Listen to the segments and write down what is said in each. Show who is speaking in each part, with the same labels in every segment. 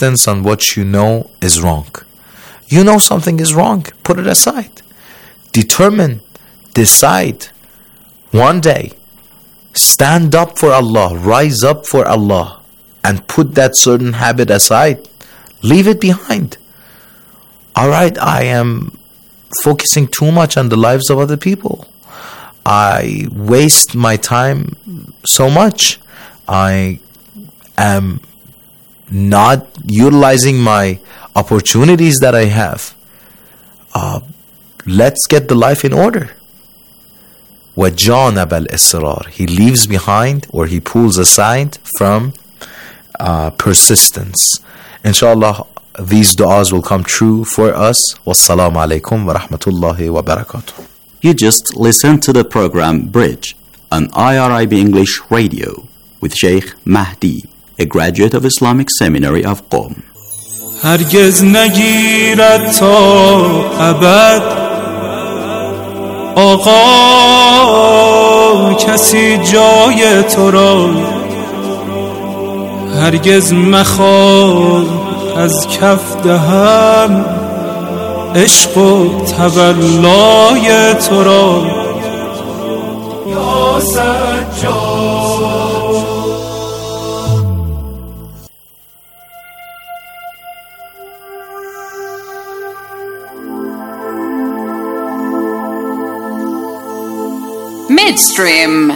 Speaker 1: insistence on what you know is wrong. You know something is wrong, put it aside. Determine, decide, one day, stand up for Allah, rise up for Allah, and put that certain habit aside. Leave it behind. Alright, I am focusing too much on the lives of other people. I waste my time so much. I am not utilizing my opportunities that I have. Let's get the life in order. وَجَانَبَ الْإِصْرَارِ He leaves behind, or he pulls aside from persistence. Inshallah, these du'as will come true for us. Wassalamu alaikum wa rahmatullahi wa barakatuh.
Speaker 2: You just listened to the program Bridge on IRIB English Radio with Sheikh Mahdi, a graduate of Islamic Seminary of Qom.
Speaker 3: هرگز نگیرد تا ابد آقا کسی جای تو را هرگز مخواه از کف دهم عشق و تولای تو را یا سجاد.
Speaker 4: Midstream.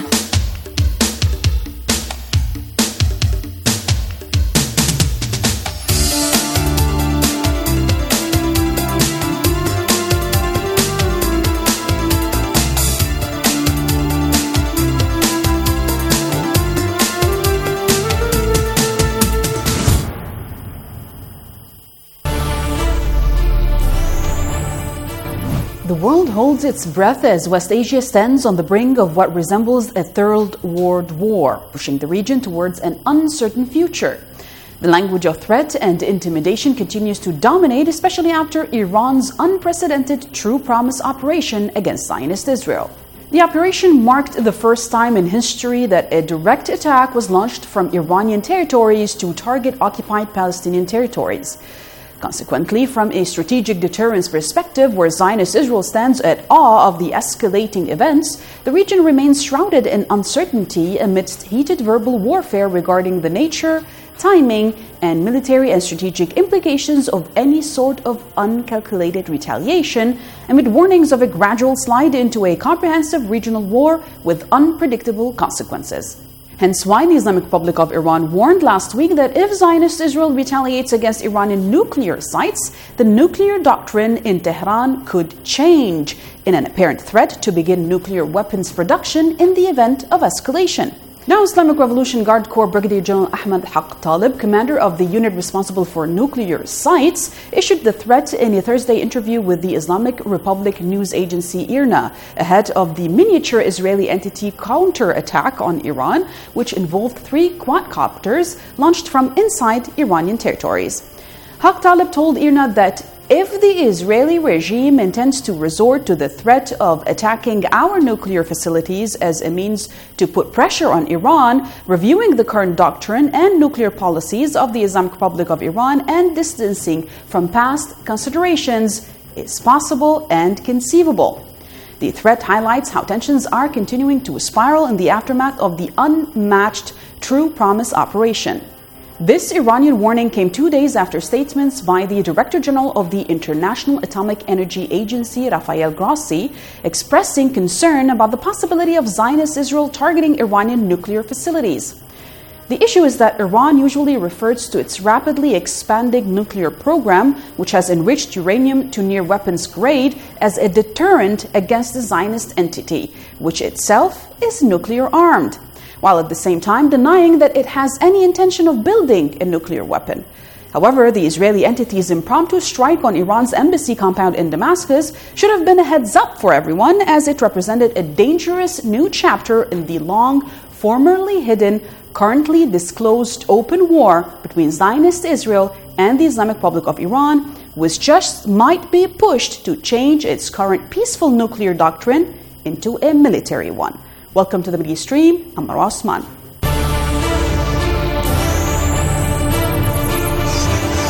Speaker 5: The world holds its breath as West Asia stands on the brink of what resembles a third world war, pushing the region towards an uncertain future. The language of threat and intimidation continues to dominate, especially after Iran's unprecedented True Promise operation against Zionist Israel. The operation marked the first time in history that a direct attack was launched from Iranian territories to target occupied Palestinian territories. Consequently, from a strategic deterrence perspective, where Zionist Israel stands at awe of the escalating events, the region remains shrouded in uncertainty amidst heated verbal warfare regarding the nature, timing, and military and strategic implications of any sort of uncalculated retaliation, amid warnings of a gradual slide into a comprehensive regional war with unpredictable consequences. Hence why the Islamic Republic of Iran warned last week that if Zionist Israel retaliates against Iranian nuclear sites, the nuclear doctrine in Tehran could change in an apparent threat to begin nuclear weapons production in the event of escalation. Now, Islamic Revolution Guard Corps Brigadier General Ahmad Haq Talib, commander of the unit responsible for nuclear sites, issued the threat in a Thursday interview with the Islamic Republic news agency IRNA ahead of the miniature Israeli entity counter-attack on Iran, which involved 3 quadcopters launched from inside Iranian territories. Haq Talib told IRNA that if the Israeli regime intends to resort to the threat of attacking our nuclear facilities as a means to put pressure on Iran, reviewing the current doctrine and nuclear policies of the Islamic Republic of Iran and distancing from past considerations is possible and conceivable. The threat highlights how tensions are continuing to spiral in the aftermath of the unmatched True Promise operation. This Iranian warning came 2 days after statements by the Director General of the International Atomic Energy Agency, Rafael Grossi, expressing concern about the possibility of Zionist Israel targeting Iranian nuclear facilities. The issue is that Iran usually refers to its rapidly expanding nuclear program, which has enriched uranium to near weapons grade, as a deterrent against the Zionist entity, which itself is nuclear armed, while at the same time denying that it has any intention of building a nuclear weapon. However, the Israeli entity's impromptu strike on Iran's embassy compound in Damascus should have been a heads up for everyone, as it represented a dangerous new chapter in the long, formerly hidden, currently disclosed open war between Zionist Israel and the Islamic Republic of Iran, which just might be pushed to change its current peaceful nuclear doctrine into a military one. Welcome to the Media Stream. I'm Mara Osman.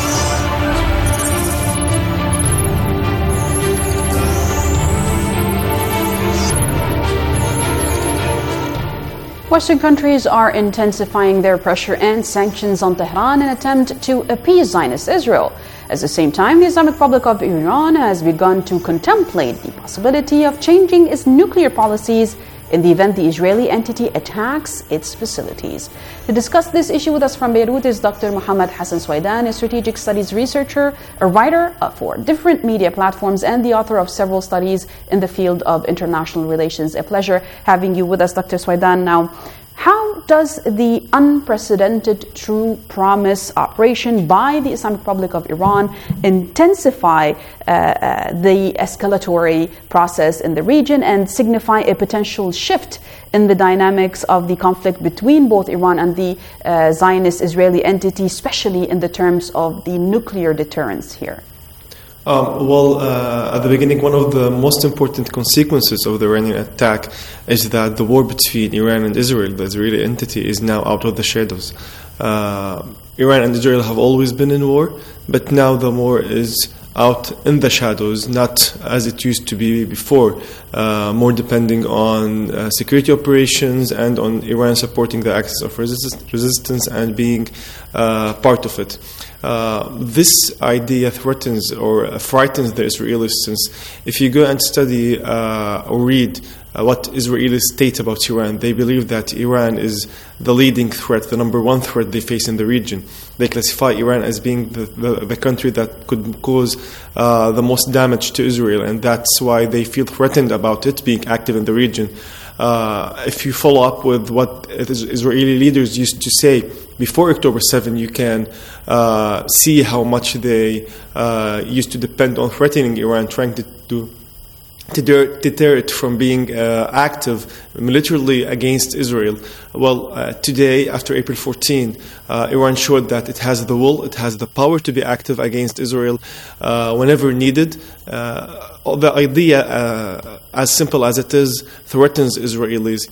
Speaker 5: Western countries are intensifying their pressure and sanctions on Tehran in an attempt to appease Zionist Israel. At the same time, the Islamic Republic of Iran has begun to contemplate the possibility of changing its nuclear policies in the event the Israeli entity attacks its facilities. To discuss this issue with us from Beirut is Dr. Mohammed Hassan Swaidan, a strategic studies researcher, a writer for different media platforms, and the author of several studies in the field of international relations. A pleasure having you with us, Dr. Swaidan. Now, how does the unprecedented True Promise operation by the Islamic Republic of Iran intensify the escalatory process in the region and signify a potential shift in the dynamics of the conflict between both Iran and the Zionist Israeli entity, especially in the terms of the nuclear deterrence here?
Speaker 4: At the beginning, one of the most important consequences of the Iranian attack is that the war between Iran and Israel, the Israeli entity, is now out of the shadows. Iran and Israel have always been in war, but now the war is out in the shadows, not as it used to be before, more depending on security operations and on Iran supporting the axis of resistance and being part of it. This idea threatens or frightens the Israelis, since if you go and study or read what Israelis state about Iran, they believe that Iran is the leading threat, the number one threat they face in the region. They classify Iran as being the country that could cause the most damage to Israel, and that's why they feel threatened about it being active in the region. If you follow up with what Israeli leaders used to say before October 7, you can see how much they used to depend on threatening Iran, trying to deter it from being active militarily against Israel. Well, today, after April 14, Iran showed that it has the will, it has the power to be active against Israel whenever needed. The idea, as simple as it is, threatens Israelis.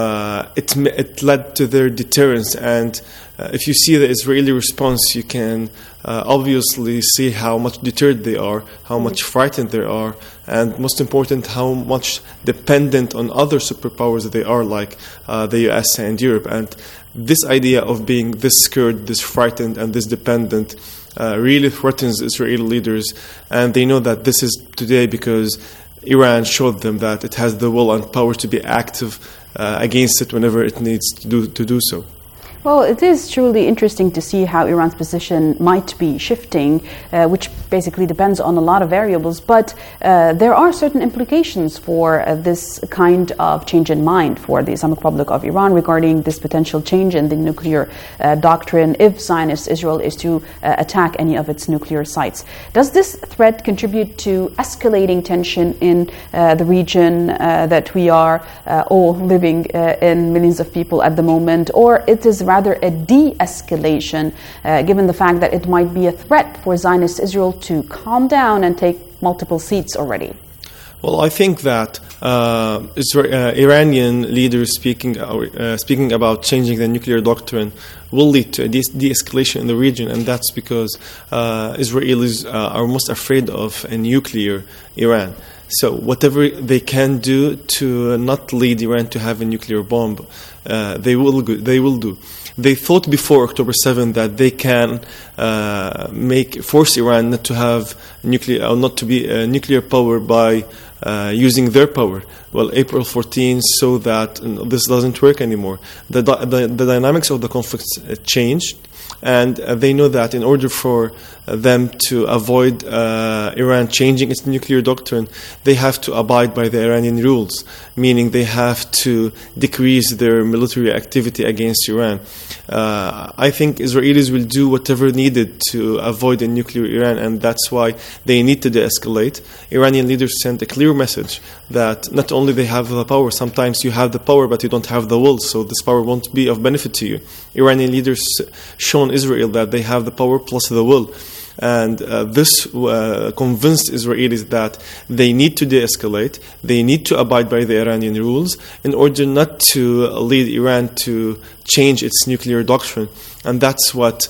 Speaker 4: It led to their deterrence, and if you see the Israeli response, you can obviously see how much deterred they are, how much frightened they are, and most important, how much dependent on other superpowers they are, like the US and Europe. And this idea of being this scared, this frightened, and this dependent really threatens Israeli leaders, and they know that this is today because Iran showed them that it has the will and power to be active against it whenever it needs to do so.
Speaker 5: Well, it is truly interesting to see how Iran's position might be shifting, which basically depends on a lot of variables. But there are certain implications for this kind of change in mind for the Islamic Republic of Iran regarding this potential change in the nuclear doctrine if Zionist Israel is to attack any of its nuclear sites. Does this threat contribute to escalating tension in the region that we are all living in, millions of people at the moment, or it is rather a de-escalation, given the fact that it might be a threat for Zionist Israel to calm down and take multiple seats already?
Speaker 4: Well, I think that Iranian leaders speaking about changing the nuclear doctrine will lead to a de-escalation in the region, and that's because Israelis are most afraid of a nuclear Iran. So whatever they can do to not lead Iran to have a nuclear bomb, they will do. They thought before October 7 that they can force Iran not to have nuclear, or not to be a nuclear power by using their power. Well, April 14 saw that this doesn't work anymore. The dynamics of the conflict changed, and they know that in order for them to avoid Iran changing its nuclear doctrine, they have to abide by the Iranian rules, meaning they have to decrease their military activity against Iran. I think Israelis will do whatever needed to avoid a nuclear Iran, and that's why they need to de-escalate. Iranian leaders sent a clear message that not only they have the power, sometimes you have the power but you don't have the will, so this power won't be of benefit to you. Iranian leaders shown Israel that they have the power plus the will. And this convinced Israelis that they need to de-escalate, they need to abide by the Iranian rules in order not to lead Iran to change its nuclear doctrine. And that's what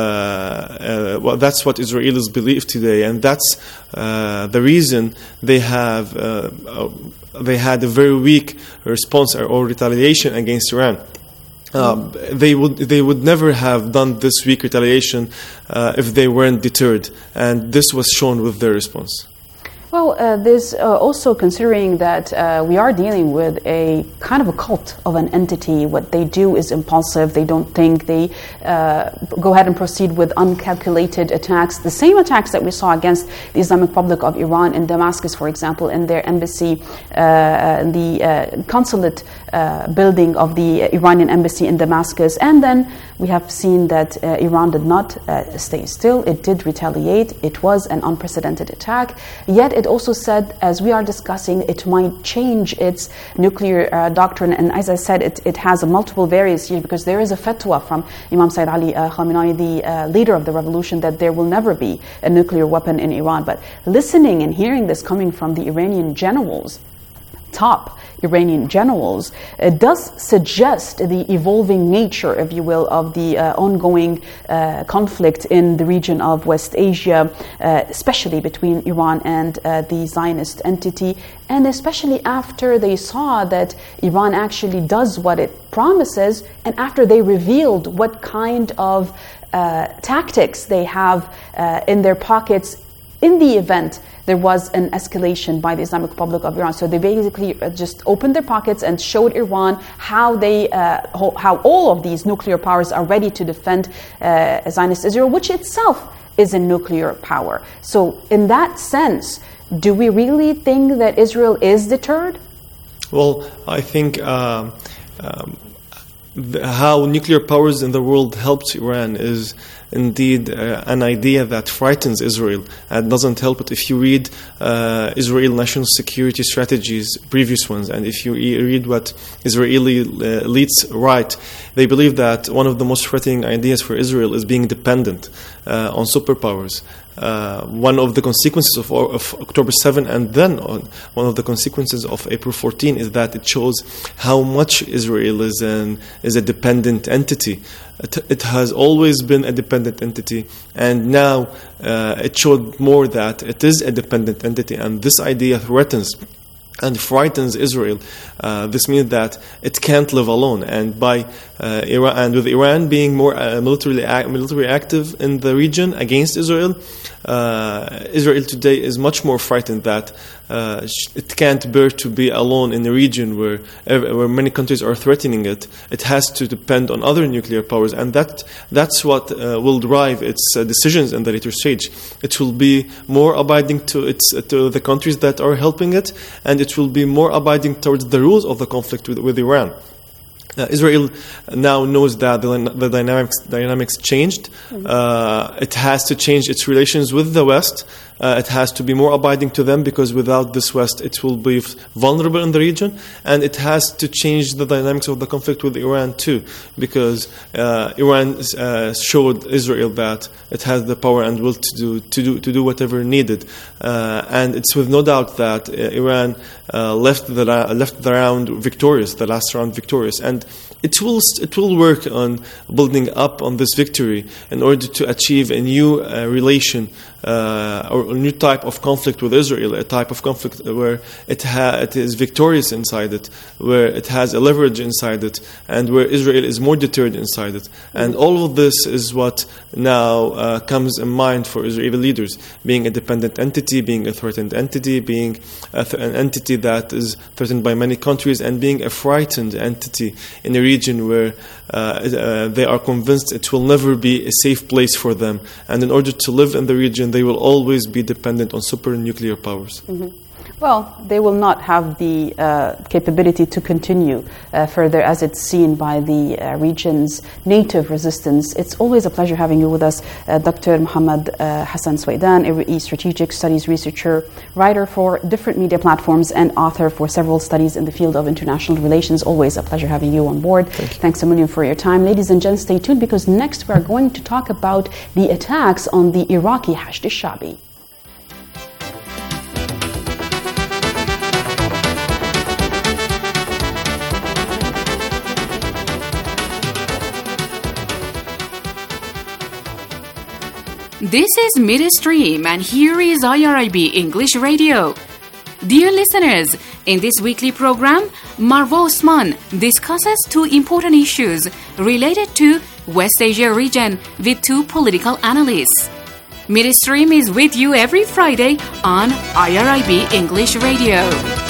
Speaker 4: Israelis believe today, and that's the reason they had a very weak response or retaliation against Iran. They would never have done this weak retaliation if they weren't deterred, and this was shown with their response.
Speaker 5: Well, there's also considering that we are dealing with a kind of a cult of an entity. What they do is impulsive. They don't think. They go ahead and proceed with uncalculated attacks. The same attacks that we saw against the Islamic Republic of Iran in Damascus, for example, in their embassy, the consulate building of the Iranian embassy in Damascus. And then we have seen that Iran did not stay still. It did retaliate. It was an unprecedented attack. Yet it also said, as we are discussing, it might change its nuclear doctrine. And as I said, it has multiple variants here, because there is a fatwa from Imam Sayyid Ali Khamenei, the leader of the revolution, that there will never be a nuclear weapon in Iran. But listening and hearing this coming from the Iranian generals, top Iranian generals, does suggest the evolving nature, if you will, of the ongoing conflict in the region of West Asia, especially between Iran and the Zionist entity, and especially after they saw that Iran actually does what it promises, and after they revealed what kind of tactics they have in their pockets in the event there was an escalation by the Islamic Republic of Iran. So they basically just opened their pockets and showed Iran how how all of these nuclear powers are ready to defend Zionist Israel, which itself is a nuclear power. So in that sense, do we really think that Israel is deterred?
Speaker 4: Well, I think how nuclear powers in the world helped Iran is indeed an idea that frightens Israel and doesn't help it. If you read Israel national security strategies, previous ones, and if you read what Israeli elites write, they believe that one of the most threatening ideas for Israel is being dependent on superpowers. One of the consequences of October 7 and then one of the consequences of April 14 is that it shows how much Israel is a dependent entity. It has always been a dependent entity, and now it showed more that it is a dependent entity, and this idea threatens and frightens Israel. This means that it can't live alone, and by Iran, and with Iran being more military active in the region against Israel, Israel today is much more frightened that it can't bear to be alone in a region where many countries are threatening it. It has to depend on other nuclear powers, and that's what will drive its decisions in the later stage. It will be more abiding to the countries that are helping it, and it will be more abiding towards the rules of the conflict with Iran. Israel now knows that the dynamics changed. It has to change its relations with the West. It has to be more abiding to them, because without this West, it will be vulnerable in the region. And it has to change the dynamics of the conflict with Iran too, because Iran showed Israel that it has the power and will to do whatever needed. And it's with no doubt that Iran left the round victorious, the last round victorious, and it will work on building up on this victory in order to achieve a new relation or a new type of conflict with Israel, a type of conflict where it is victorious inside it, where it has a leverage inside it, and where Israel is more deterred inside it. And all of this is what now comes in mind for Israeli leaders, being a dependent entity, being a threatened entity, being an entity that is threatened by many countries, and being a frightened entity in a region where they are convinced it will never be a safe place for them. And in order to live in the region, they will always be dependent on super nuclear powers.
Speaker 5: Mm-hmm. Well, they will not have the capability to continue further, as it's seen by the region's native resistance. It's always a pleasure having you with us, Dr. Muhammad Hassan Suwaidan, a strategic studies researcher, writer for different media platforms, and author for several studies in the field of international relations. Always a pleasure having you on board. Thanks a million for your time. Ladies and gents, stay tuned, because next we are going to talk about the attacks on the Iraqi Hashd al-Shaabi.
Speaker 6: This is Midstream, and here is IRIB English Radio. Dear listeners, in this weekly program, Marwa Osman discusses two important issues related to West Asia region with two political analysts. Midstream is with you every Friday on IRIB English Radio.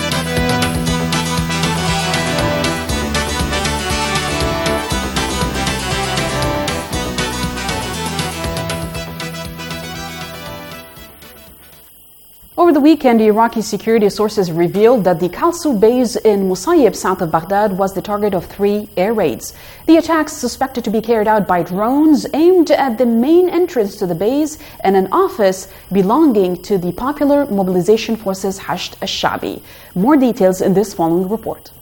Speaker 5: Over the weekend, Iraqi security sources revealed that the Kalsu base in Musayyib, south of Baghdad, was the target of 3 air raids. The attacks, suspected to be carried out by drones, aimed at the main entrance to the base and an office belonging to the Popular Mobilization Forces Hashd al-Sha'bi. More details in this following report.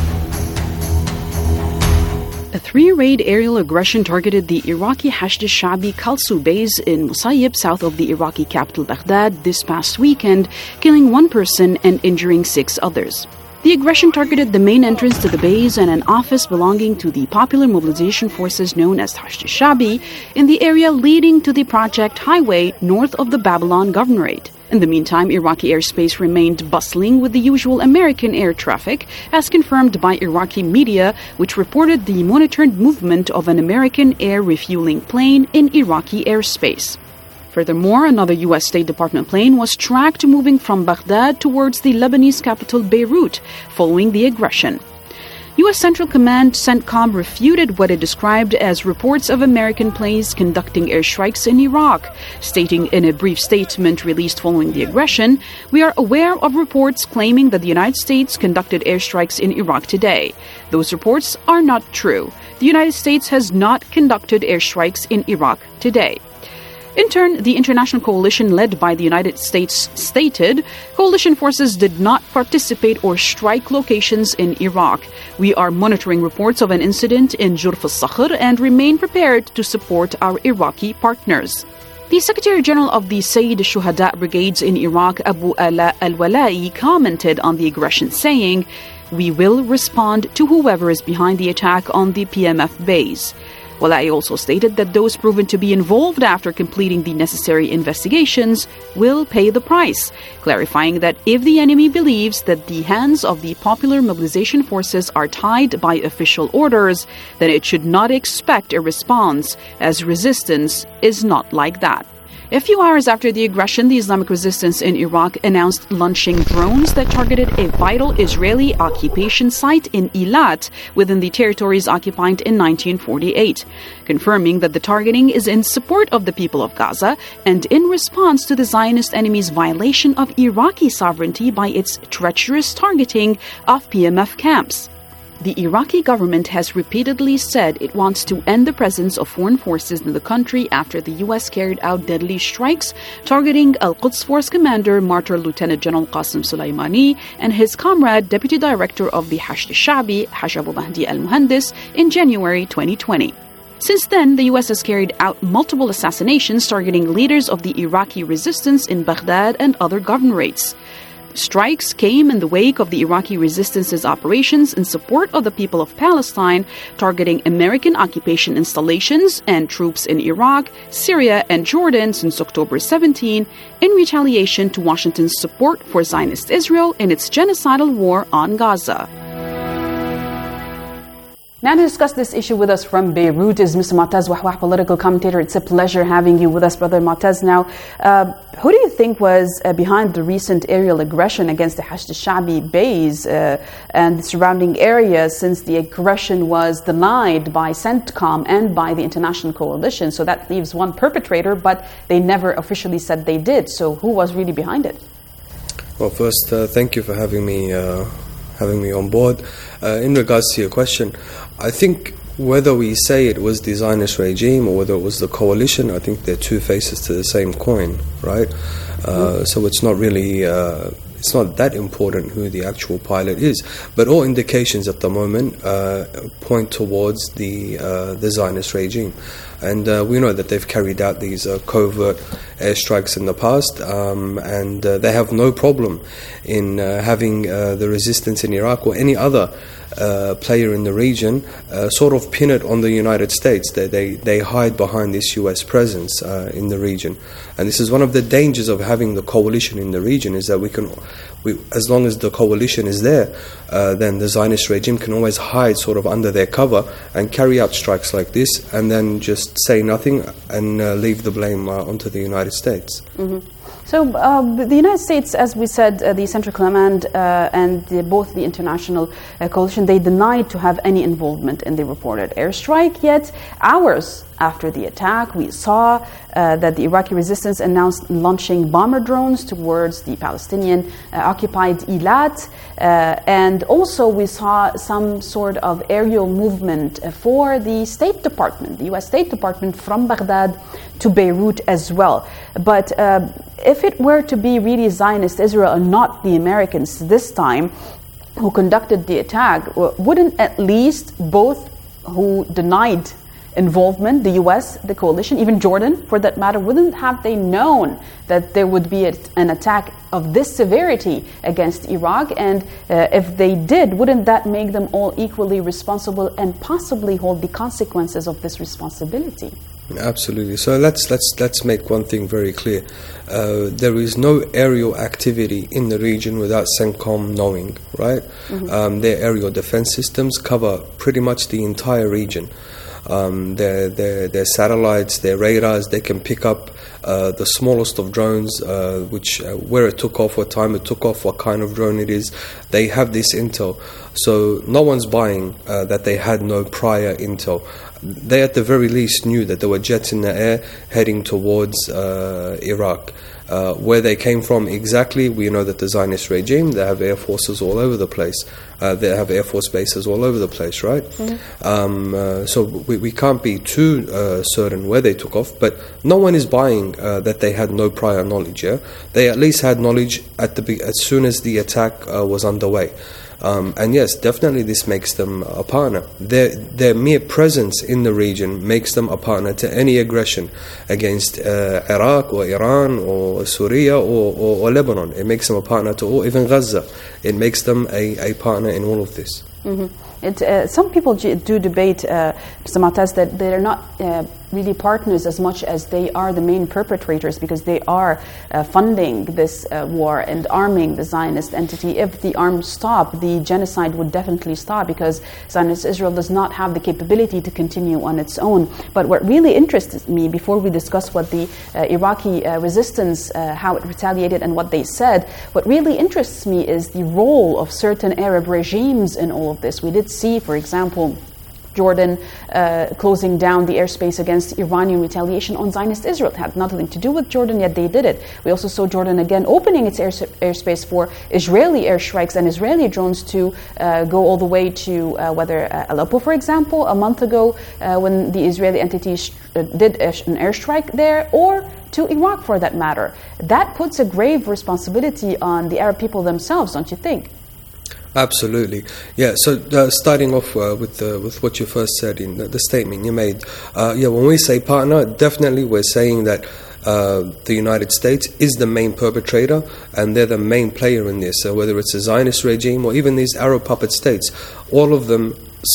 Speaker 5: A 3-raid aerial aggression targeted the Iraqi Hashd al-Sha'bi Kalsu base in Musayyib, south of the Iraqi capital Baghdad, this past weekend, killing 1 person and injuring 6 others. The aggression targeted the main entrance to the base and an office belonging to the Popular Mobilization Forces known as Hashd al-Sha'bi in the area leading to the Project Highway north of the Babylon Governorate. In the meantime, Iraqi airspace remained bustling with the usual American air traffic, as confirmed by Iraqi media, which reported the monitored movement of an American air refueling plane in Iraqi airspace. Furthermore, another U.S. State Department plane was tracked moving from Baghdad towards the Lebanese capital Beirut following the aggression. U.S. Central Command CENTCOM refuted what it described as reports of American planes conducting airstrikes in Iraq, stating in a brief statement released following the aggression, "We are aware of reports claiming that the United States conducted airstrikes in Iraq today. Those reports are not true. The United States has not conducted airstrikes in Iraq today." In turn, the international coalition led by the United States stated, coalition forces did not participate or strike locations in Iraq. We are monitoring reports of an incident in Jurf al-Sakhr and remain prepared to support our Iraqi partners. The Secretary General of the Sayyid al-Shuhada brigades in Iraq, Abu Ala al-Wala'i, commented on the aggression, saying, "We will respond to whoever is behind the attack on the PMF base." Wala'i also stated that those proven to be involved after completing the necessary investigations will pay the price, clarifying that if the enemy believes that the hands of the Popular Mobilization Forces are tied by official orders, then it should not expect a response, as resistance is not like that. A few hours after the aggression, the Islamic resistance in Iraq announced launching drones that targeted a vital Israeli occupation site in Eilat within the territories occupied in 1948, confirming that the targeting is in support of the people of Gaza and in response to the Zionist enemy's violation of Iraqi sovereignty by its treacherous targeting of PMF camps. The Iraqi government has repeatedly said it wants to end the presence of foreign forces in the country after the U.S. carried out deadly strikes targeting Al-Quds Force Commander Martyr Lieutenant General Qasim Soleimani and his comrade, Deputy Director of the Hashd al-Sha'bi, Haj Abu Mahdi al-Muhandis, in January 2020. Since then, the U.S. has carried out multiple assassinations targeting leaders of the Iraqi resistance in Baghdad and other governorates. Strikes came in the wake of the Iraqi resistance's operations in support of the people of Palestine, targeting American occupation installations and troops in Iraq, Syria, and Jordan since October 17, in retaliation to Washington's support for Zionist Israel in its genocidal war on Gaza. Now to discuss this issue with us from Beirut is Mr. Mu'taz Wahwah, political commentator. It's a pleasure having you with us, Brother Mu'taz. Now, who do you think was behind the recent aerial aggression against the Hashd al-Sha'bi base and the surrounding areas, since the aggression was denied by CENTCOM and by the international coalition? So that leaves one perpetrator, but they never officially said they did. So who was really behind it?
Speaker 7: Well, first, thank you for having me on board. In regards to your question, I think whether we say it was the Zionist regime or whether it was the coalition, I think they're two faces to the same coin, right? So it's not really, it's not that important who the actual pilot is. But all indications at the moment point towards the Zionist regime. And we know that they've carried out these covert airstrikes in the past, and they have no problem in having the resistance in Iraq or any other player in the region, sort of pin it on the United States. They hide behind this US presence in the region. And this is one of the dangers of having the coalition in the region, is that as long as the coalition is there, then the Zionist regime can always hide sort of under their cover and carry out strikes like this, and then just say nothing and leave the blame onto the United States.
Speaker 5: Mm-hmm. So the United States, as we said, the Central Command and both the international coalition, they denied to have any involvement in the reported airstrike. Yet hours after the attack, we saw that the Iraqi resistance announced launching bomber drones towards the Palestinian-occupied Eilat. And also we saw some sort of aerial movement for the State Department, the U.S. State Department, from Baghdad to Beirut as well. But if it were to be really Zionist Israel and not the Americans this time who conducted the attack, wouldn't at least both who denied involvement, the US, the coalition, even Jordan for that matter, wouldn't have they known that there would be an attack of this severity against Iraq? And if they did, wouldn't that make them all equally responsible and possibly hold the consequences of this responsibility?
Speaker 7: Absolutely. So let's make one thing very clear. There is no aerial activity in the region without CENTCOM knowing, right? Mm-hmm. Their aerial defense systems cover pretty much the entire region. Their satellites, their radars, they can pick up the smallest of drones, where it took off, what time it took off, what kind of drone it is. They have this intel. So no one's buying that they had no prior intel. They at the very least knew that there were jets in the air heading towards Iraq. Where they came from exactly, we know that the Zionist regime, they have air forces all over the place. They have air force bases all over the place, right? Mm-hmm. So we can't be too certain where they took off, but no one is buying that they had no prior knowledge. Yeah, they at least had knowledge as soon as the attack was underway. And yes, definitely this makes them a partner. Their mere presence in the region makes them a partner to any aggression against Iraq or Iran or Syria or Lebanon. It makes them a partner to all, even Gaza. It makes them a partner in all of this. Mm-hmm.
Speaker 5: Some people do debate, Mr. Moataz, that they're not really partners as much as they are the main perpetrators, because they are funding this war and arming the Zionist entity. If the arms stop, the genocide would definitely stop, because Zionist Israel does not have the capability to continue on its own. But what really interests me, before we discuss what the Iraqi resistance, how it retaliated and what they said, what really interests me is the role of certain Arab regimes in all of this. We did see, for example, Jordan closing down the airspace against Iranian retaliation on Zionist Israel. It had nothing to do with Jordan, yet they did it. We also saw Jordan again opening its airspace for Israeli airstrikes and Israeli drones to go all the way to Aleppo, for example, a month ago when the Israeli entities did an airstrike there, or to Iraq for that matter. That puts a grave responsibility on the Arab people themselves, don't you think?
Speaker 7: Absolutely, yeah. So starting off with what you first said in the statement you made, when we say partner, definitely we're saying that the United States is the main perpetrator and they're the main player in this. So whether it's a Zionist regime or even these Arab puppet states, all of them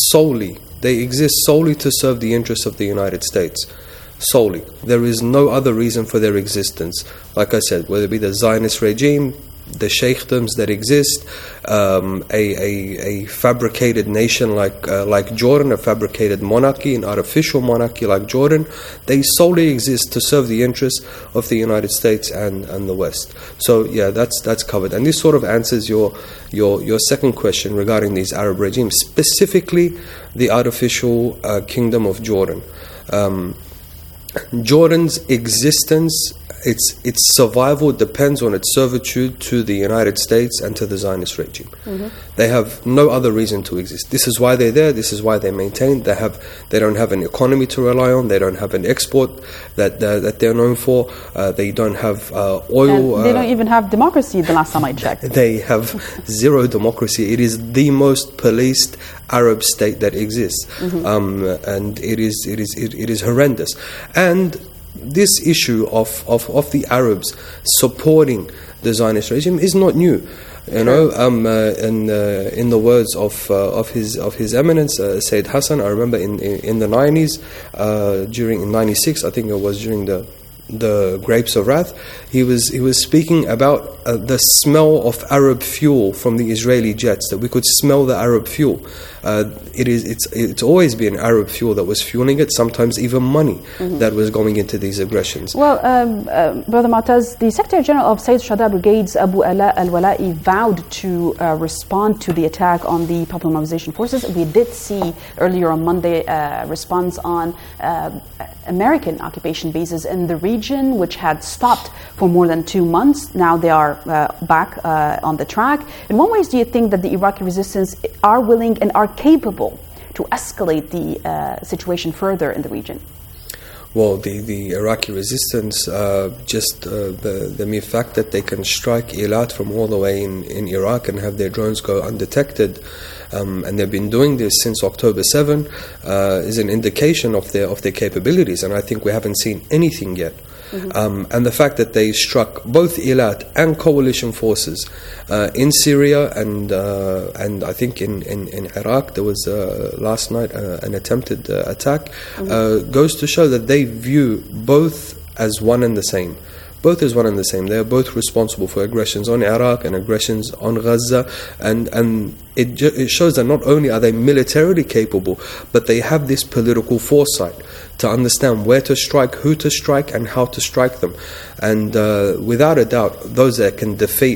Speaker 7: they exist solely to serve the interests of the United States. Solely. There is no other reason for their existence. Like I said, whether it be the Zionist regime, the sheikdoms that exist, a fabricated nation like Jordan, a fabricated monarchy, an artificial monarchy like Jordan, they solely exist to serve the interests of the United States and the West. So yeah, that's covered. And this sort of answers your second question regarding these Arab regimes, specifically the artificial kingdom of Jordan. Jordan's existence, its survival depends on its servitude to the United States and to the Zionist regime. Mm-hmm. They have no other reason to exist. This is why they're there. This is why they're maintained. They don't have an economy to rely on. They don't have an export that they're known for. They don't have oil.
Speaker 5: And they don't even have democracy. The last time I checked,
Speaker 7: they have zero democracy. It is the most policed Arab state that exists, mm-hmm. And it is horrendous. And this issue of the Arabs supporting the Zionist regime is not new. You know, in the words of His Eminence Sayyid Hassan, I remember in the 90s, in 96, I think it was during the Grapes of Wrath, he was speaking about the smell of Arab fuel from the Israeli jets, that we could smell the Arab fuel. It's always been Arab fuel that was fueling it, sometimes even money that was going into these aggressions.
Speaker 5: Well, Brother Mu'taz, the Secretary General of Sayyid Shuhada Brigades, Abu Ala al-Wala'i, vowed to respond to the attack on the Popular Mobilization Forces. We did see earlier on Monday a response on American occupation bases in the region, which had stopped for more than 2 months. Now they are back on the track. In what ways do you think that the Iraqi resistance are willing and are capable to escalate the situation further in the region?
Speaker 7: Well, the Iraqi resistance, just the mere fact that they can strike Eilat from all the way in Iraq and have their drones go undetected, and they've been doing this since October 7, is an indication of their capabilities, and I think we haven't seen anything yet. And the fact that they struck both Eilat and coalition forces in Syria and I think in Iraq, there was last night an attempted attack, goes to show that they view both as one and the same. Both as one and the same. They are both responsible for aggressions on Iraq and aggressions on Gaza, and it shows that not only are they militarily capable, but they have this political foresight to understand where to strike, who to strike, and how to strike them. And without a doubt, those that can defeat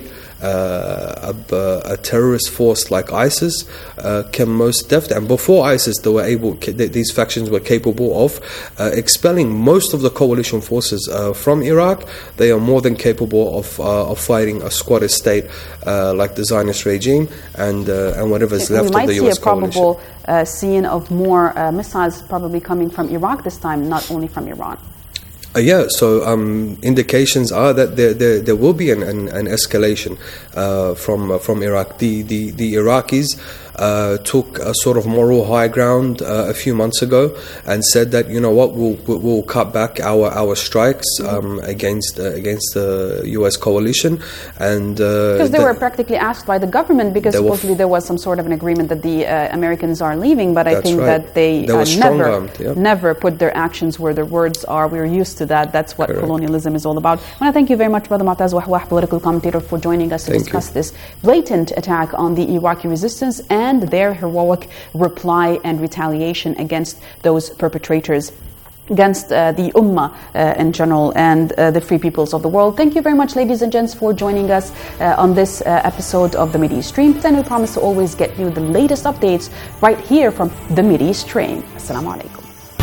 Speaker 7: a terrorist force like ISIS can most definitely, and before ISIS, these factions were capable of expelling most of the coalition forces from Iraq. They are more than capable of fighting a squatter state like the Zionist regime and whatever is left of the US coalition.
Speaker 5: We might see a probable scene of more missiles probably coming from Iraq this time, not only from Iran.
Speaker 7: So indications are that there will be an escalation from Iraq. The Iraqis took a sort of moral high ground a few months ago and said that, you know what, we'll cut back our strikes against the US coalition, and
Speaker 5: because they were practically asked by the government, because supposedly there was some sort of an agreement that the Americans are leaving, but I think that they never put their actions where their words are. We're used to that. That's what colonialism is all about. I want to thank you very much, Brother Mu'taz Wahwah, political commentator, for joining us to discuss this blatant attack on the Iraqi resistance and their heroic reply and retaliation against those perpetrators, against the Ummah in general and the free peoples of the world. Thank you very much, ladies and gents, for joining us on this episode of the Mideast Stream. Then we promise to always get you the latest updates right here from the Mideast Stream. Assalamu alaikum.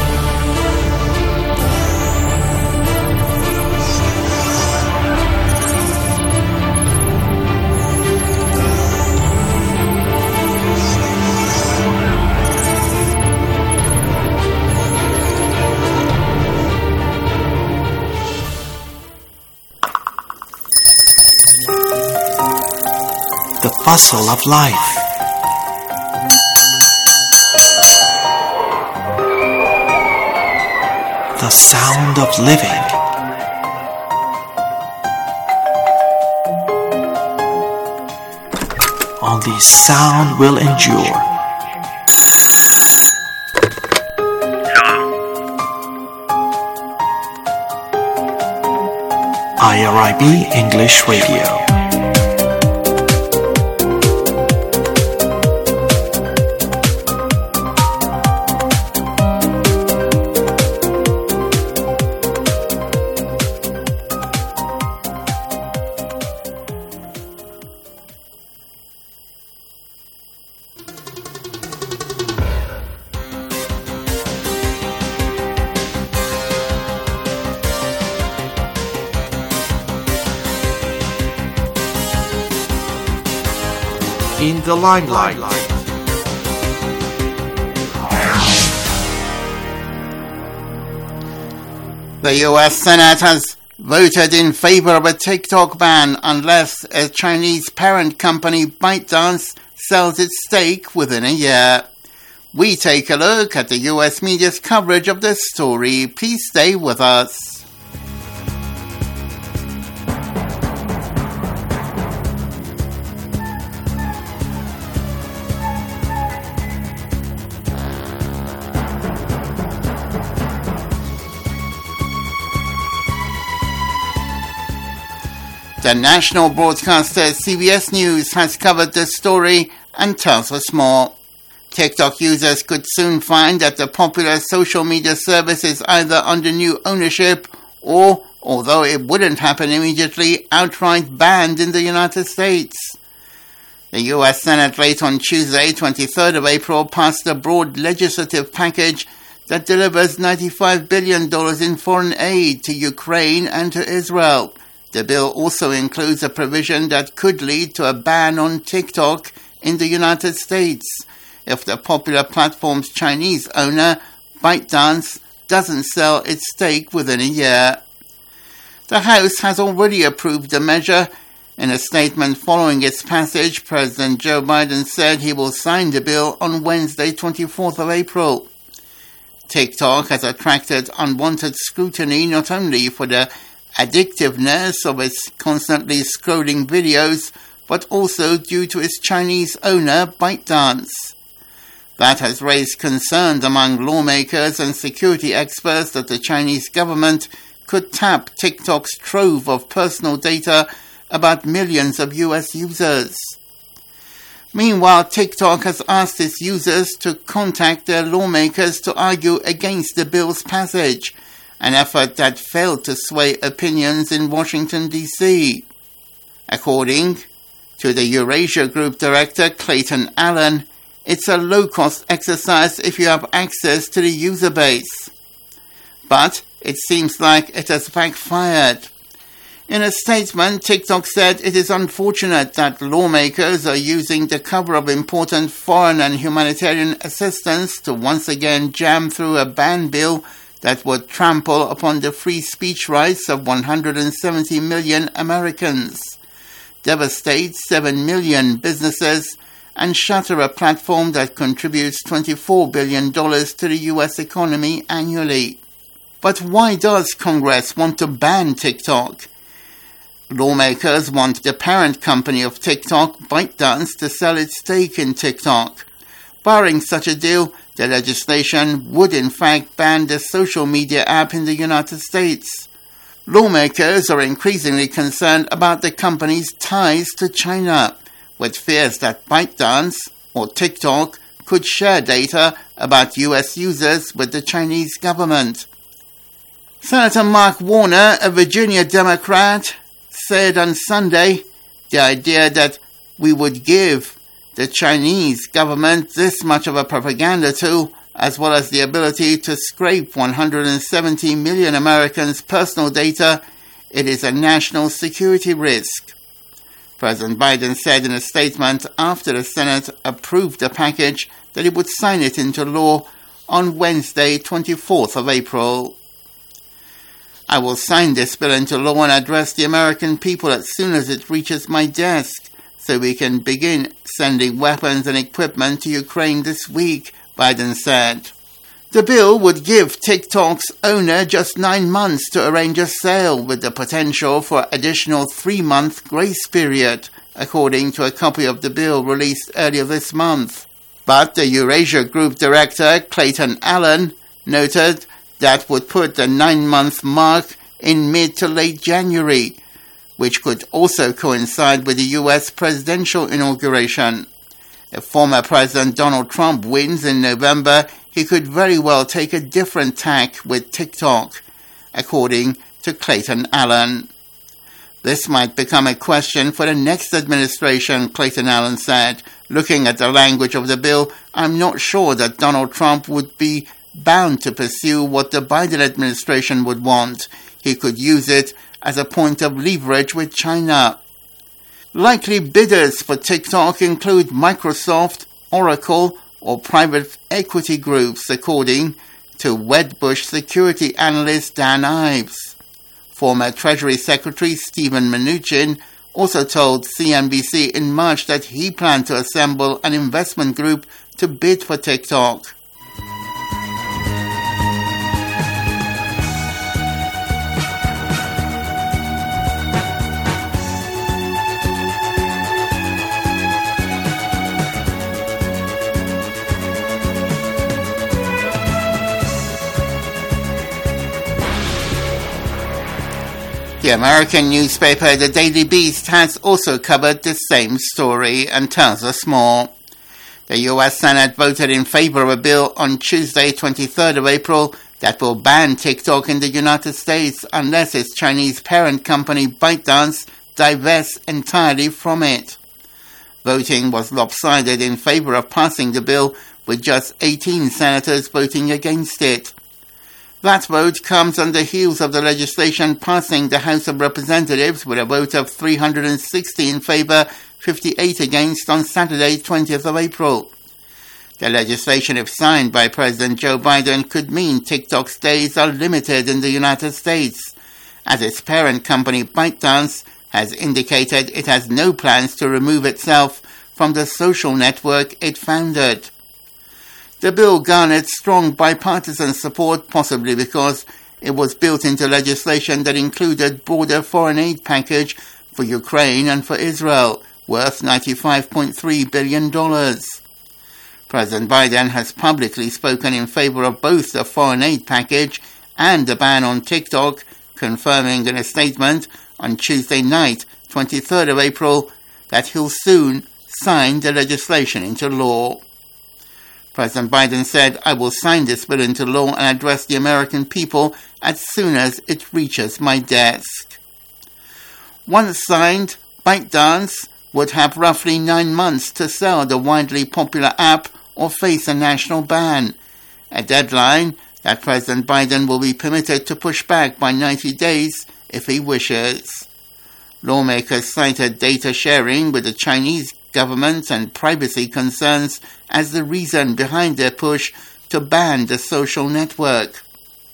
Speaker 1: The bustle of life. The sound of living. Only sound will endure. IRIB English Radio. In the limelight.
Speaker 8: The US Senate has voted in favor of a TikTok ban unless a Chinese parent company ByteDance sells its stake within a year. We take a look at the US media's coverage of this story. Please stay with us. The national broadcaster CBS News has covered this story and tells us more. TikTok users could soon find that the popular social media service is either under new ownership or, although it wouldn't happen immediately, outright banned in the United States. The U.S. Senate late on Tuesday, 23rd of April, passed a broad legislative package that delivers $95 billion in foreign aid to Ukraine and to Israel. The bill also includes a provision that could lead to a ban on TikTok in the United States if the popular platform's Chinese owner, ByteDance, doesn't sell its stake within a year. The House has already approved the measure. In a statement following its passage, President Joe Biden said he will sign the bill on Wednesday, 24th of April. TikTok has attracted unwanted scrutiny not only for the addictiveness of its constantly scrolling videos, but also due to its Chinese owner, ByteDance. That has raised concerns among lawmakers and security experts that the Chinese government could tap TikTok's trove of personal data about millions of US users. Meanwhile, TikTok has asked its users to contact their lawmakers to argue against the bill's passage, an effort that failed to sway opinions in Washington, D.C. According to the Eurasia Group director Clayton Allen, it's a low-cost exercise if you have access to the user base. But it seems like it has backfired. In a statement, TikTok said it is unfortunate that lawmakers are using the cover of important foreign and humanitarian assistance to once again jam through a ban bill that would trample upon the free speech rights of 170 million Americans, devastate 7 million businesses, and shatter a platform that contributes $24 billion to the U.S. economy annually. But why does Congress want to ban TikTok? Lawmakers want the parent company of TikTok, ByteDance, to sell its stake in TikTok. Barring such a deal, the legislation would in fact ban the social media app in the United States. Lawmakers are increasingly concerned about the company's ties to China, with fears that ByteDance, or TikTok, could share data about US users with the Chinese government. Senator Mark Warner, a Virginia Democrat, said on Sunday the idea that we would give the Chinese government this much of a propaganda tool, as well as the ability to scrape 170 million Americans' personal data, it is a national security risk. President Biden said in a statement after the Senate approved the package that it would sign it into law on Wednesday, 24th of April. I will sign this bill into law and address the American people as soon as it reaches my desk, so we can begin sending weapons and equipment to Ukraine this week, Biden said. The bill would give TikTok's owner just 9 months to arrange a sale, with the potential for additional 3-month grace period, according to a copy of the bill released earlier this month. But the Eurasia Group director, Clayton Allen, noted that would put the 9-month mark in mid to late January, which could also coincide with the U.S. presidential inauguration. If former President Donald Trump wins in November, he could very well take a different tack with TikTok, according to Clayton Allen. This might become a question for the next administration, Clayton Allen said. Looking at the language of the bill, I'm not sure that Donald Trump would be bound to pursue what the Biden administration would want. He could use it as a point of leverage with China. Likely bidders for TikTok include Microsoft, Oracle, or private equity groups, according to Wedbush security analyst Dan Ives. Former Treasury Secretary Steven Mnuchin also told CNBC in March that he planned to assemble an investment group to bid for TikTok. The American newspaper The Daily Beast has also covered the same story and tells us more. The US Senate voted in favor of a bill on Tuesday, 23rd of April, that will ban TikTok in the United States unless its Chinese parent company ByteDance divests entirely from it. Voting was lopsided in favor of passing the bill, with just 18 senators voting against it. That vote comes on the heels of the legislation passing the House of Representatives with a vote of 360 in favor, 58 against on Saturday, 20th of April. The legislation, if signed by President Joe Biden, could mean TikTok's days are limited in the United States, as its parent company ByteDance has indicated it has no plans to remove itself from the social network it founded. The bill garnered strong bipartisan support, possibly because it was built into legislation that included broader foreign aid package for Ukraine and for Israel, worth $95.3 billion. President Biden has publicly spoken in favor of both the foreign aid package and the ban on TikTok, confirming in a statement on Tuesday night, 23rd of April, that he'll soon sign the legislation into law. President Biden said, "I will sign this bill into law and address the American people as soon as it reaches my desk." Once signed, ByteDance would have roughly 9 months to sell the widely popular app or face a national ban, a deadline that President Biden will be permitted to push back by 90 days if he wishes. Lawmakers cited data sharing with the Chinese government and privacy concerns as the reason behind their push to ban the social network.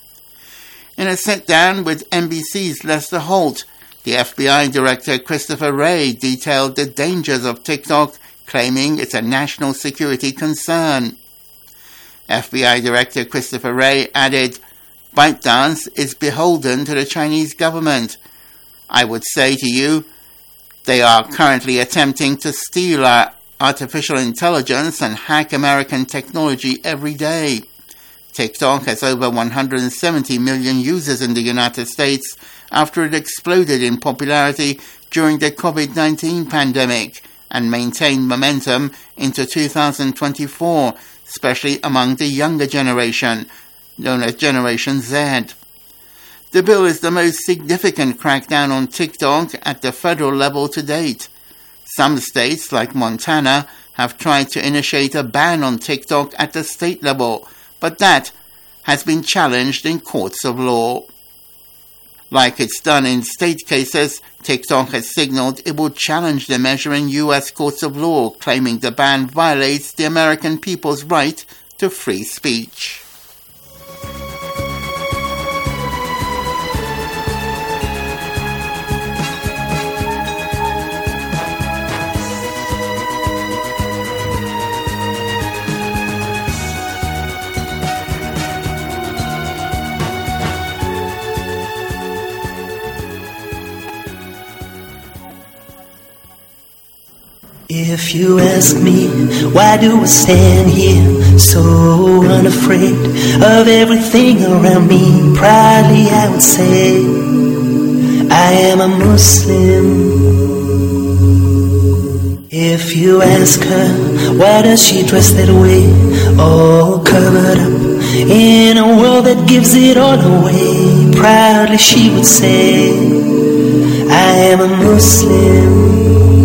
Speaker 8: In a sit-down with NBC's Lester Holt, the FBI Director Christopher Wray detailed the dangers of TikTok, claiming it's a national security concern. FBI Director Christopher Wray added, "ByteDance is beholden to the Chinese government. I would say to you, they are currently attempting to steal our artificial intelligence and hack American technology every day." TikTok has over 170 million users in the United States after it exploded in popularity during the COVID-19 pandemic and maintained momentum into 2024, especially among the younger generation, known as Generation Z. The bill is the most significant crackdown on TikTok at the federal level to date. Some states, like Montana, have tried to initiate a ban on TikTok at the state level, but that has been challenged in courts of law. Like it's done in state cases, TikTok has signaled it will challenge the measure in U.S. courts of law, claiming the ban violates the American people's right to free speech.
Speaker 9: If you ask me, why do I stand here so unafraid of everything around me? Proudly I would say, I am a Muslim. If you ask her, why does she dress that way, all covered up in a world that gives it all away? Proudly she would say, I am a Muslim.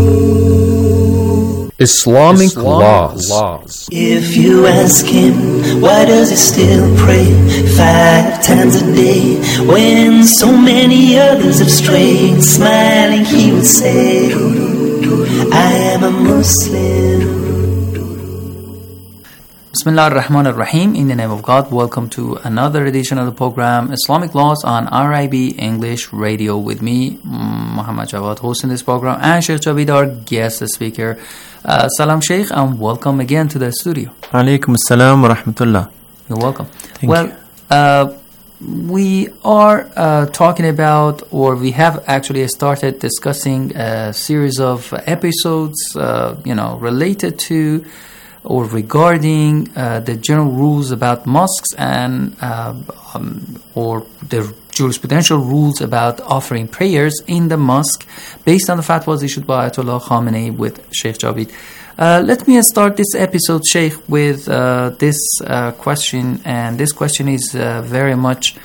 Speaker 10: Islamic laws.
Speaker 9: If you ask him, why does he still pray 5 times a day when so many others have strayed? Smiling he would say, I am a Muslim.
Speaker 11: Bismillah ar-Rahman ar-Rahim. In the name of God, welcome to another edition of the program Islamic Laws on RIB English Radio, with me, Muhammad Jawad, hosting this program, and Sheikh Javid, our guest speaker. Salam Sheikh, and welcome again to the studio.
Speaker 12: Alaikum assalam wa rahmatullah.
Speaker 11: You're welcome.
Speaker 12: Thank you.
Speaker 11: We are talking about, or we have actually started discussing a series of episodes, related to or regarding the general rules about mosques and or the jurisprudential rules about offering prayers in the mosque based on the fatwas issued by Ayatollah Khamenei with Sheikh Javid. Let me start this episode, Sheikh, with this question, and this question is very much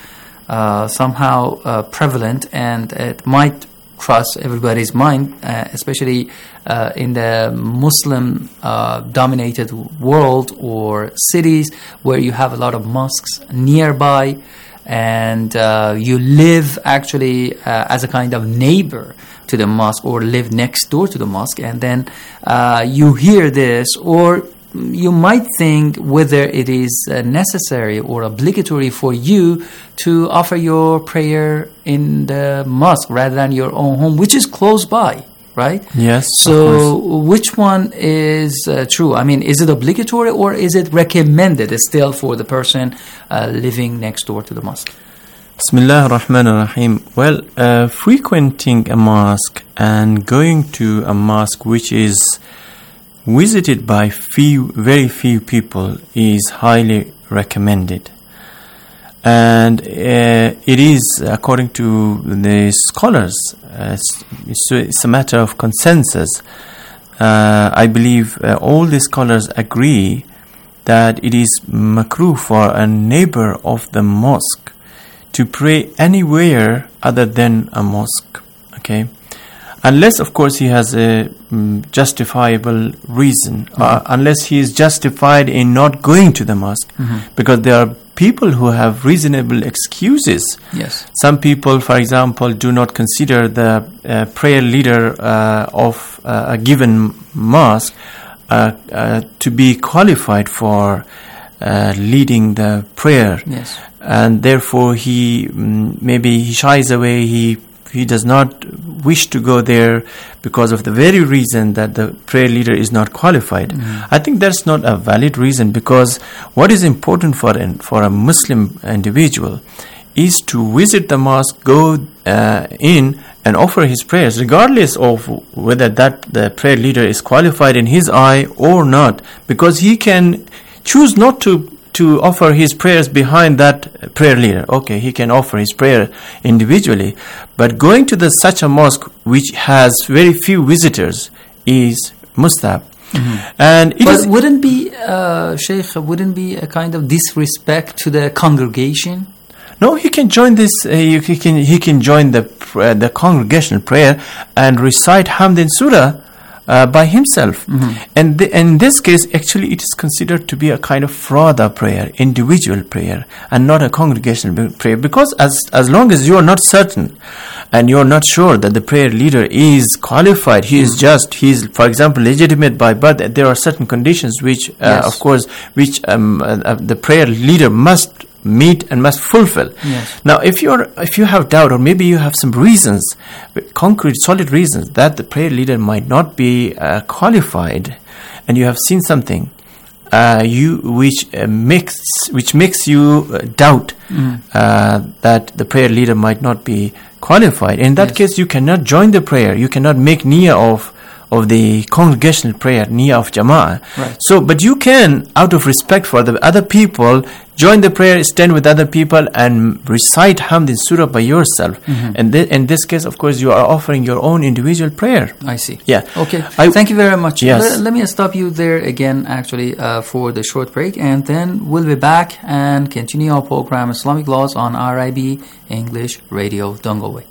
Speaker 11: somehow prevalent, and it might cross everybody's mind, especially in the Muslim dominated world or cities where you have a lot of mosques nearby, and you live actually as a kind of neighbor to the mosque or live next door to the mosque, and then you hear this, or you might think whether it is necessary or obligatory for you to offer your prayer in the mosque rather than your own home, which is close by, right?
Speaker 12: Yes.
Speaker 11: So which one is true? I mean, is it obligatory or is it recommended still for the person living next door to the mosque?
Speaker 12: Bismillah ar-Rahman ar-Rahim. Well, frequenting a mosque and going to a mosque which is visited by very few people is highly recommended. And it is, according to the scholars, it's a matter of consensus. I believe all the scholars agree that it is makruh for a neighbor of the mosque to pray anywhere other than a mosque, okay? Unless, of course, he has a justifiable reason, unless he is justified in not going to the mosque, because there are people who have reasonable excuses.
Speaker 11: Yes.
Speaker 12: Some people, for example, do not consider the prayer leader of a given mosque to be qualified for leading the prayer.
Speaker 11: Yes.
Speaker 12: And therefore maybe he shies away, he does not wish to go there because of the very reason that the prayer leader is not qualified. I think that's not a valid reason, because what is important for a Muslim individual is to visit the mosque, go in and offer his prayers, regardless of whether the prayer leader is qualified in his eye or not, because he can choose not to offer his prayers behind that prayer leader. Okay, he can offer his prayer individually, but going to such a mosque which has very few visitors is mustahab. And
Speaker 11: wouldn't be Sheikh, wouldn't be a kind of disrespect to the congregation?
Speaker 12: No, he can join this. He can join the congregational prayer and recite Hamd and Surah by himself. And in this case, actually, it is considered to be a kind of frada prayer, individual prayer, and not a congregational prayer. Because as long as you are not certain and you are not sure that the prayer leader is qualified, he's, for example, legitimate by birth, there are certain conditions which, of course, which the prayer leader must meet and must fulfill.
Speaker 11: Yes.
Speaker 12: Now, if you have doubt, or maybe you have some reasons, concrete, solid reasons that the prayer leader might not be qualified, and you have seen something which makes you doubt that the prayer leader might not be qualified. In that case, you cannot join the prayer. You cannot make niyyah of the congregational prayer, niyyah of jama'ah.
Speaker 11: Right.
Speaker 12: So, but you can, out of respect for the other people, join the prayer, stand with other people, and recite Hamd and Surah by yourself. And in this case, of course, you are offering your own individual prayer.
Speaker 11: I see.
Speaker 12: Yeah.
Speaker 11: Okay. Thank you very much.
Speaker 12: Yes.
Speaker 11: Let me stop you there again, actually, for the short break, and then we'll be back and continue our program, Islamic Laws, on RIB English Radio. Don't go away.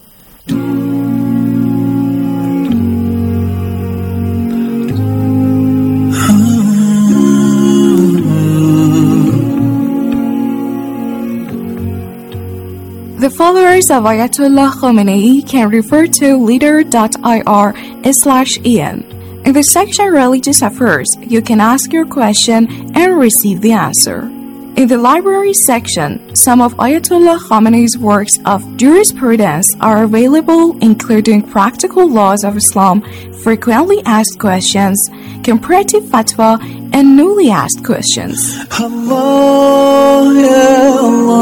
Speaker 13: The followers of Ayatollah Khamenei can refer to leader.ir/en. In the section Religious Affairs, you can ask your question and receive the answer. In the library section, some of Ayatollah Khamenei's works of jurisprudence are available, including Practical Laws of Islam, Frequently Asked Questions, Comparative Fatwa, and Newly Asked Questions.
Speaker 9: Allah, ya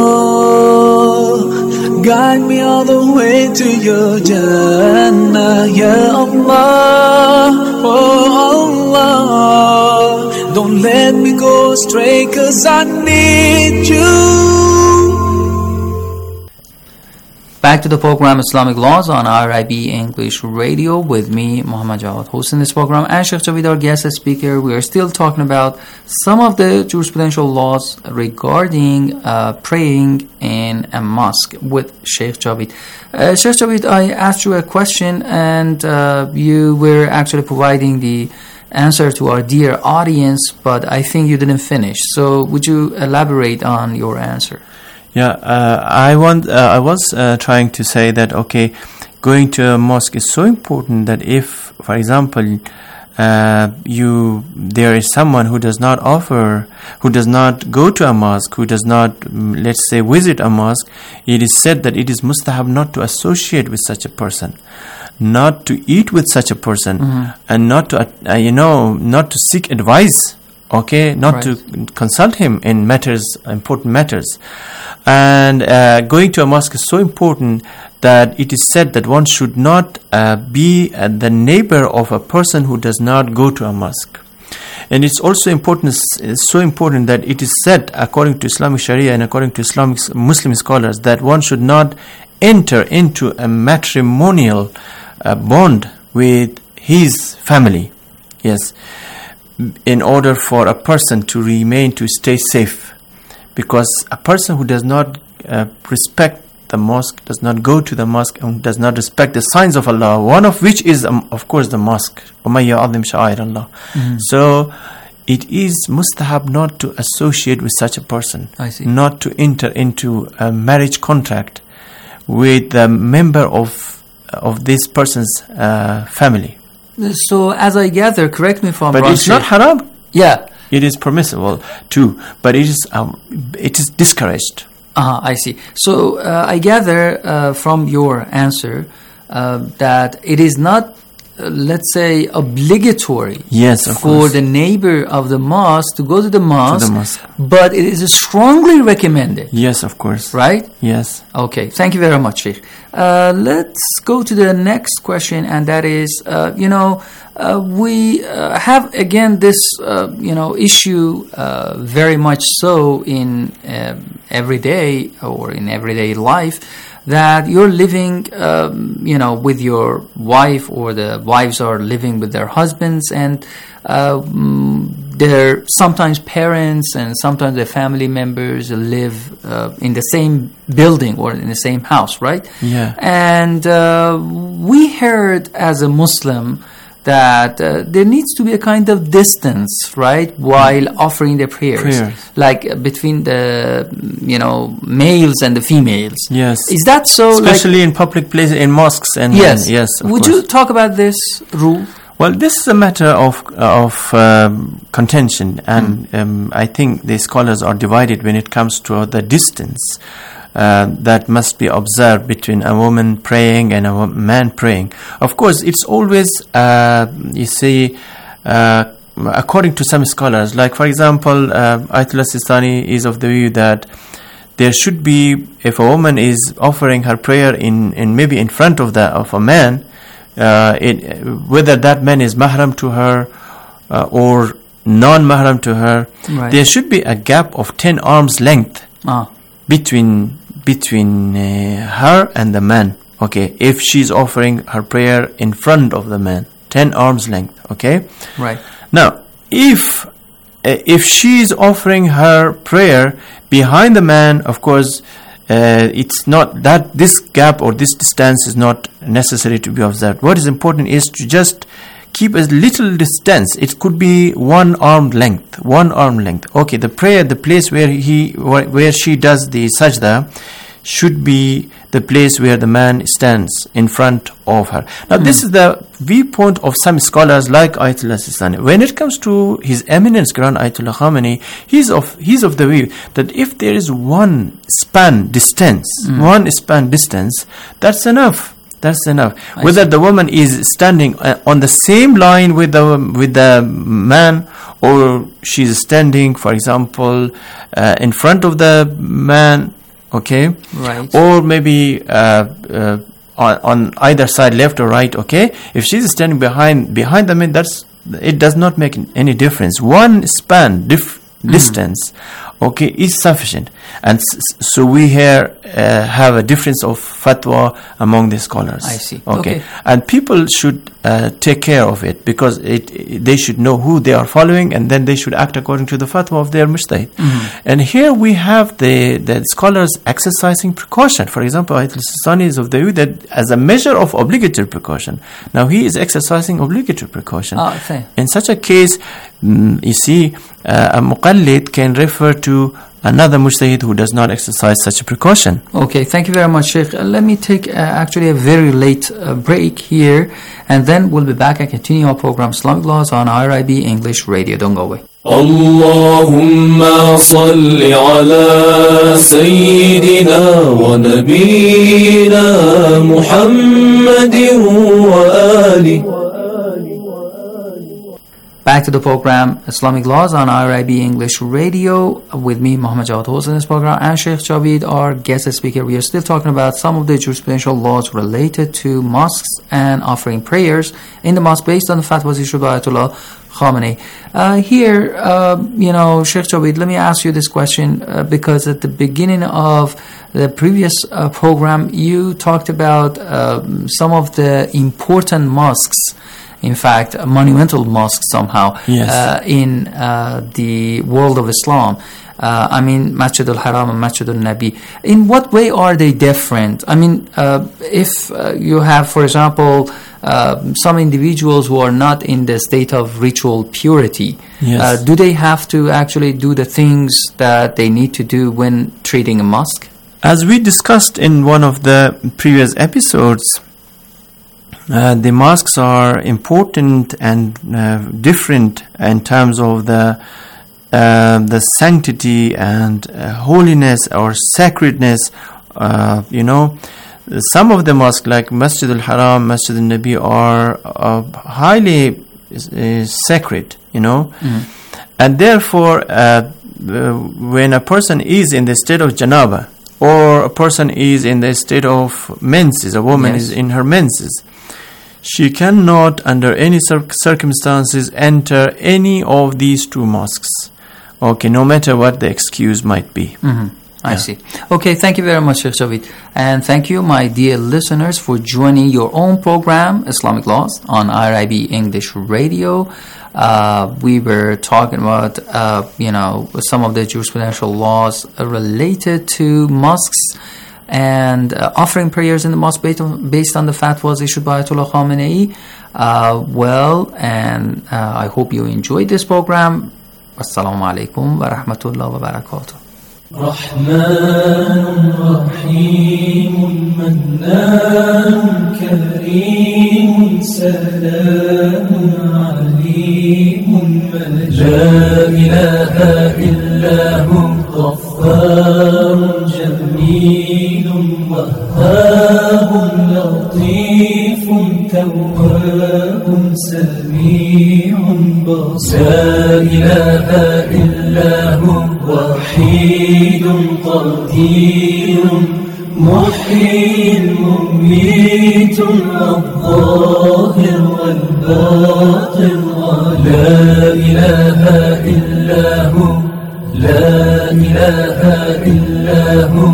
Speaker 9: Allah, guide me all the way to your Jannah, ya Allah, oh Allah, don't let
Speaker 3: strength, 'cause I need you.
Speaker 11: Back to the program Islamic Laws on RIB English Radio with me, Muhammad Jawad, hosting this program, and Sheikh Javid, our guest speaker. We are still talking about some of the jurisprudential laws regarding praying in a mosque with Sheikh Javid. Sheikh Javid, I asked you a question, and you were actually providing the answer to our dear audience, but I think you didn't finish. So would you elaborate on your answer?
Speaker 12: Yeah, I was trying to say that, okay, going to a mosque is so important that if, for example, there is someone who does not go to a mosque, who does not, let's say, visit a mosque, it is said that it is mustahab not to associate with such a person, not to eat with such a person, and not to, not to seek advice. Okay, not to consult him in important matters. And going to a mosque is so important that it is said that one should not be the neighbor of a person who does not go to a mosque. And it's also important, it's so important that it is said, according to Islamic Sharia and according to Islamic Muslim scholars, that one should not enter into a matrimonial bond with his family. Yes. In order for a person to stay safe, because a person who does not respect the mosque, does not go to the mosque, and does not respect the signs of Allah, one of which is, of course, the mosque. So it is mustahab not to associate with such a person, not to enter into a marriage contract with a member of this person's family.
Speaker 11: So, as I gather, correct me if I'm wrong.
Speaker 12: But it's not haram.
Speaker 11: Yeah,
Speaker 12: it is permissible too, but it is discouraged.
Speaker 11: I see. So, I gather from your answer that it is not, let's say, obligatory.
Speaker 12: Yes, of
Speaker 11: for
Speaker 12: course.
Speaker 11: the neighbor of the mosque to go to the mosque, but it is strongly recommended.
Speaker 12: Yes, of course.
Speaker 11: Right?
Speaker 12: Yes.
Speaker 11: Okay. Thank you very much, Sheikh. Let's go to the next question, and that is, we have again this, issue very much so in everyday or in everyday life, that you're living, with your wife, or the wives are living with their husbands, and they're sometimes parents and sometimes their family members live in the same building or in the same house, right?
Speaker 12: Yeah.
Speaker 11: And we heard as a Muslim that there needs to be a kind of distance, right, while offering the prayers. Like between the, males and the females.
Speaker 12: Yes.
Speaker 11: Is that so?
Speaker 12: Especially in public places, in mosques. And
Speaker 11: yes.
Speaker 12: Yes.
Speaker 11: Would you talk about this rule?
Speaker 12: Well, this is a matter of contention, and I think the scholars are divided when it comes to the distance that must be observed between a woman praying and a man praying. Of course, it's always, according to some scholars, like for example, Ayatollah Sistani is of the view that there should be, if a woman is offering her prayer in maybe in front of a man, whether that man is mahram to her or non-mahram to her, there should be a gap of 10 arms length between her and the man. Okay, if she's offering her prayer in front of the man, 10 arms length. Okay,
Speaker 11: right.
Speaker 12: Now, if she is offering her prayer behind the man, of course, it's not that this gap or this distance is not necessary to be observed. What is important is to just keep a little distance. It could be 1 arm length. Okay, the prayer, the place where she does the sajda should be the place where the man stands in front of her. Now, this is the viewpoint of some scholars like Ayatollah Sistani. When it comes to His Eminence Grand Ayatollah Khamenei, he's of the view that if there is one span distance, that's enough. Whether the woman is standing on the same line with the man, or she's standing, for example, in front of the man, okay,
Speaker 11: right,
Speaker 12: or maybe on either side, left or right, okay. If she's standing behind the man, it does not make any difference. One span distance, okay, is sufficient. And so we here have a difference of fatwa among the scholars.
Speaker 11: I see.
Speaker 12: Okay. And people should take care of it, because they should know who they are following, and then they should act according to the fatwa of their mujtahid. And here we have the scholars exercising precaution. For example, Ayatollah Sistani is of the view that as a measure of obligatory precaution, now he is exercising obligatory precaution. In such a case, you see, a muqallid can refer to another mujtahid who does not exercise such a precaution.
Speaker 11: Okay, thank you very much, Sheikh. Let me take actually a very late break here, and then we'll be back and continue our program Islamic Laws on IRIB English Radio. Don't go away.
Speaker 3: اللهم صل على سيدنا ونبينا محمد وآله.
Speaker 11: Back to the program Islamic Laws on IRIB English Radio with me, Muhammad Jawad Hossain, in this program, and Sheikh Javid, our guest speaker. We are still talking about some of the jurisprudential laws related to mosques and offering prayers in the mosque based on the fatwas issued by Ayatollah Khamenei. Here, Sheikh Javid, let me ask you this question because at the beginning of the previous program, you talked about some of the important mosques, in fact, monumental mosques somehow, in the world of Islam. I mean, Masjid al-Haram and Masjid al-Nabi. In what way are they different? I mean, if you have, for example, some individuals who are not in the state of ritual purity, do they have to actually do the things that they need to do when treating a mosque?
Speaker 12: As we discussed in one of the previous episodes, the mosques are important and different in terms of the sanctity and holiness or sacredness. Some of the mosques, like Masjid al-Haram, Masjid al-Nabi, are highly sacred, and therefore when a person is in the state of janaba, or a person is in the state of menses, a woman is in her menses, she cannot, under any circumstances, enter any of these two mosques. Okay, no matter what the excuse might be.
Speaker 11: I see. Okay, thank you very much, Sheikh Javid. And thank you, my dear listeners, for joining your own program, Islamic Laws, on IRIB English Radio. We were talking about, some of the jurisprudential laws related to mosques and offering prayers in the mosque based on the fatwas issued by Ayatollah Khamenei. I hope you enjoyed this program. Assalamu alaikum wa rahmatullahi wa barakatuh.
Speaker 3: رحمن رحيم منان كريم سلام عليم لا إله إلا هو غفار جميل وهاب لطيف تواب سميع بصير لا إله إلا هو وحيد قدير محيي مميت الظاهر والباطن لا إله إلا هو لا إله إلا هو.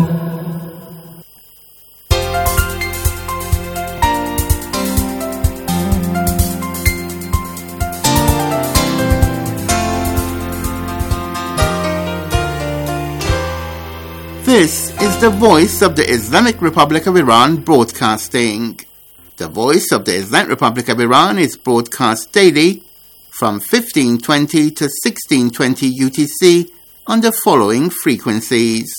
Speaker 8: This is the Voice of the Islamic Republic of Iran broadcasting. The Voice of the Islamic Republic of Iran is broadcast daily from 1520 to 1620 UTC on the following frequencies.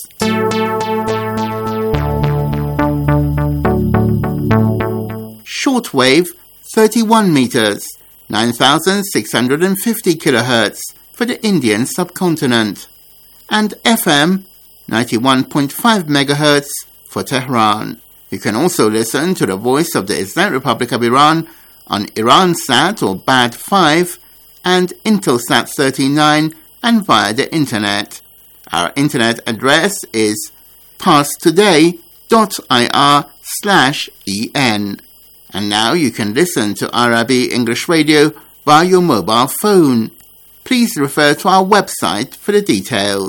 Speaker 8: Shortwave 31 meters, 9,650 kilohertz for the Indian subcontinent, and FM 91.5 megahertz for Tehran. You can also listen to the Voice of the Islamic Republic of Iran on Iransat or BAD 5 and Intelsat 39 and via the internet. Our internet address is parstoday.ir/en. And now you can listen to IRIB English Radio via your mobile phone. please refer to our website for the details.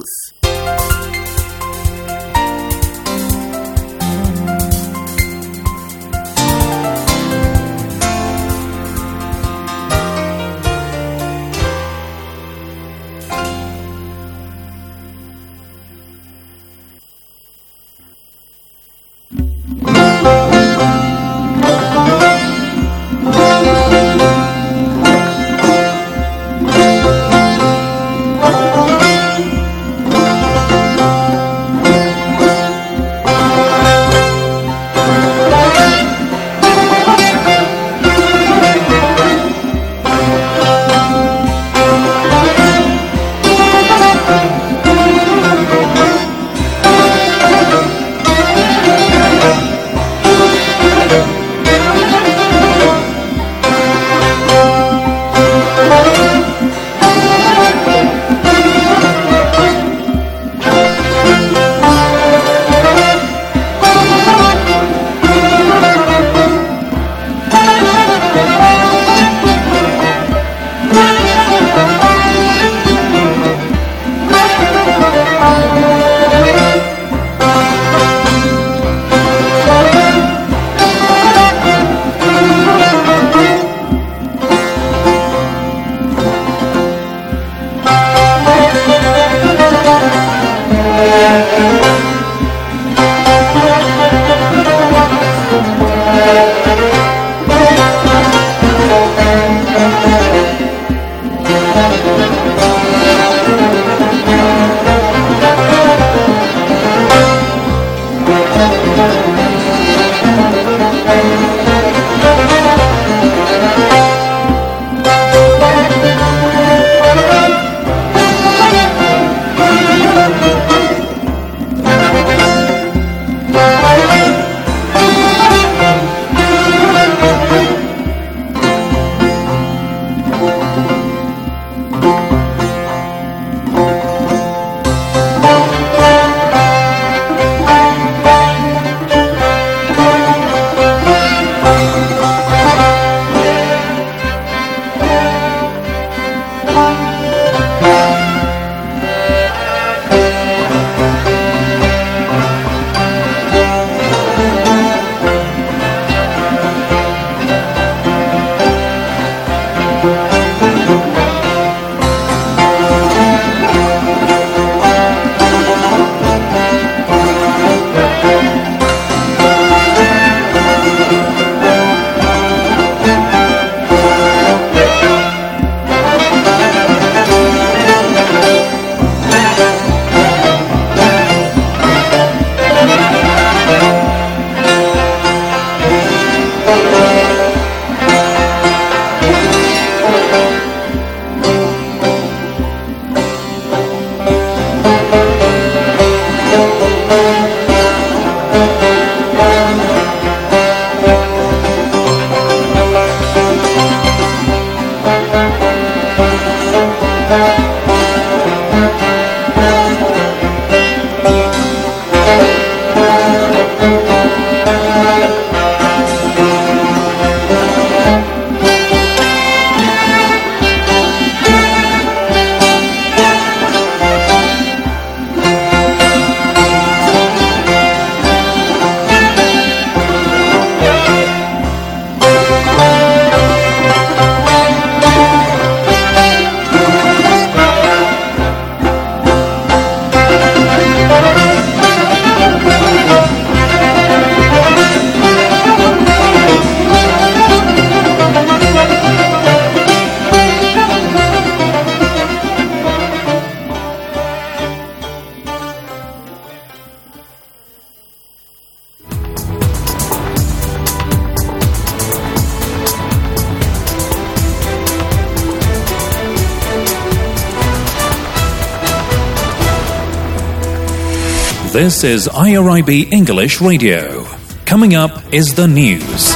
Speaker 14: This is IRIB English Radio. Coming up is the news.